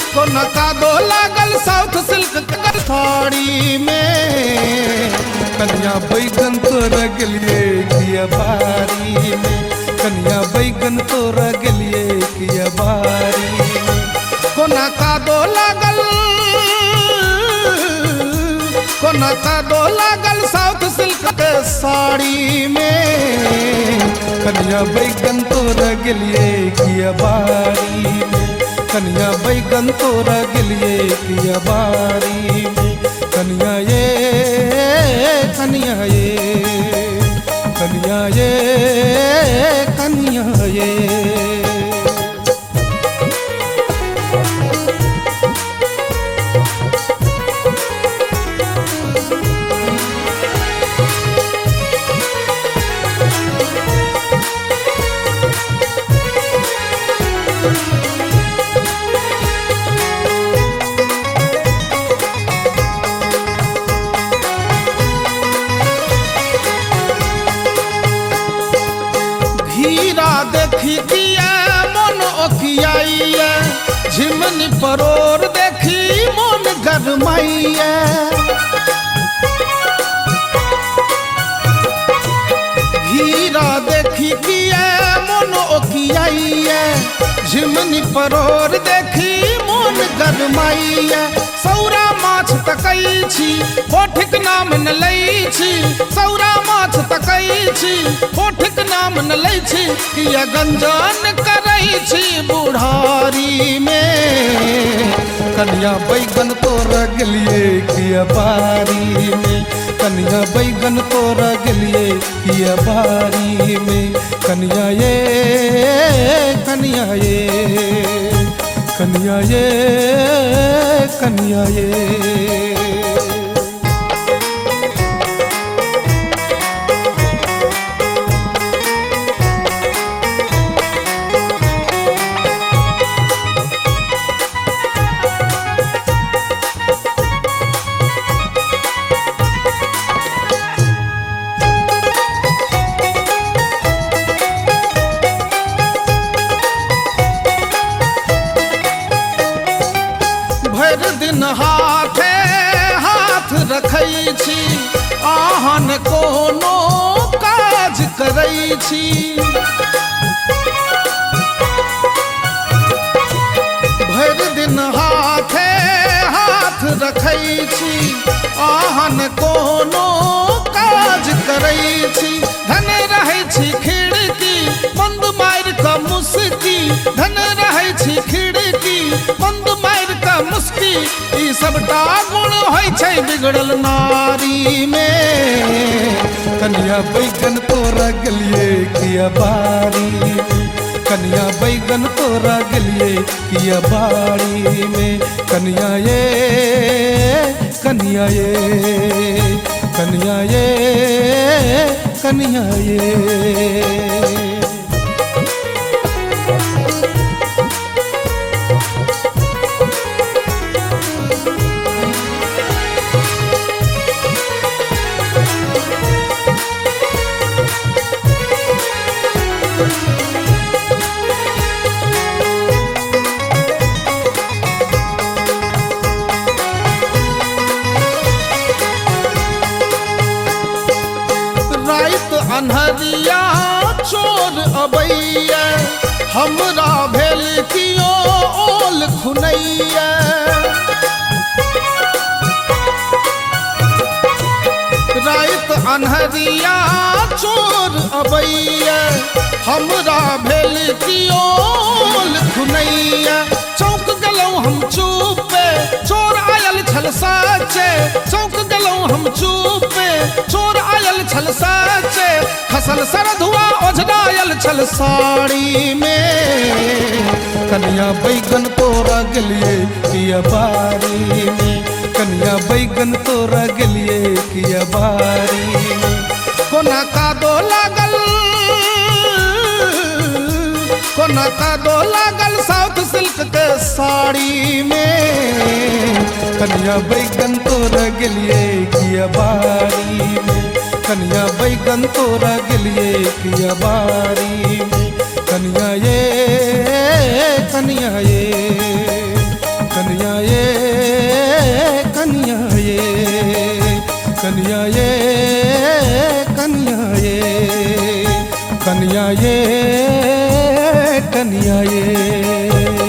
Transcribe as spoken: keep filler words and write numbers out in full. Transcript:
कोना का दो लागल साउथ सिल्क कर साड़ी में। कन्या बैगन तोरा गेलिए किया बारी में, कन्या बैगन तोरा गेलिए किया बारी में। कोना का दो लागल कोना का दो लागल साउथ सिल्क के साड़ी में। कन्या बैगन तोरा गेलिए किया बारी में, कन्या बैगन तोरा गेलिए किया बारी में। कन्या ये कन्या ये कन्या ये कन्या ये। हीरा देखी किया मन ओकियाइया, झिमनी परोर देखी मन गरमाइया। हीरा देखी किया मन ओकियाइया, झिमनी परोर देखी मन गरमाइया। सौरा माछ तकई छी होठिक नाम न लई छी, सौरा माछ तकई छी होठिक नाम न लई छी। किया गंजन करई छी बुढ़ारी में। कन्या बैगन तोरा गेलिए किया बारी में, कन्या बैगन तोरा गेलिए किया बारी में। कन्या ये कन्या ये कन्या ये कन्या ये। भर दिन हाथे हाथ रखै छी, आहान कोनो काज करै छी। भर दिन हाथे हाथ रखै छी, आहान कोनो काज करै छी। धन रहै छी खिड़की बंद मार क मुस्की, धन रहै छी खिड़की बंद मार क मुस्की। ई सबटा गुण होइ छै बिगड़ल नारी में। कन्या बैगन तोरा गेलिए किया बारी में, कन्या बैगन तोरा गेलिए किया बारी में। कन्या ये कन्या ये कन्या ये कन्या ये। रात अन्हरिया चोर अबैया, हमरा भेल कियो ओल खुनैया। रात अन्हरिया चोर अबैया, हमरा भेल कियो ओल खुनैया। चौक गेलहुँ हम चुपे चोर आयल छल साचे, चौक गेलहुँ हम चुपे चोर आयल छल साचे। खसल सरधुआ ओझरायल छल साड़ी में। कन्या बैगन तोरा गेलिए किया बारी में, कन्या बैगन तोरा गेलिए किया बारी में। कोना का दो लागल कोना का दो लागल साउथ सिल्क के साड़ी में। कन्या बैगन तोरा गेलिए किया बारी में, कन्या बैगन तोरा गेलिए किया बारी में। कन्या ये कन्या ये कन्या ये कन्या ये कन्या ये कन्या ये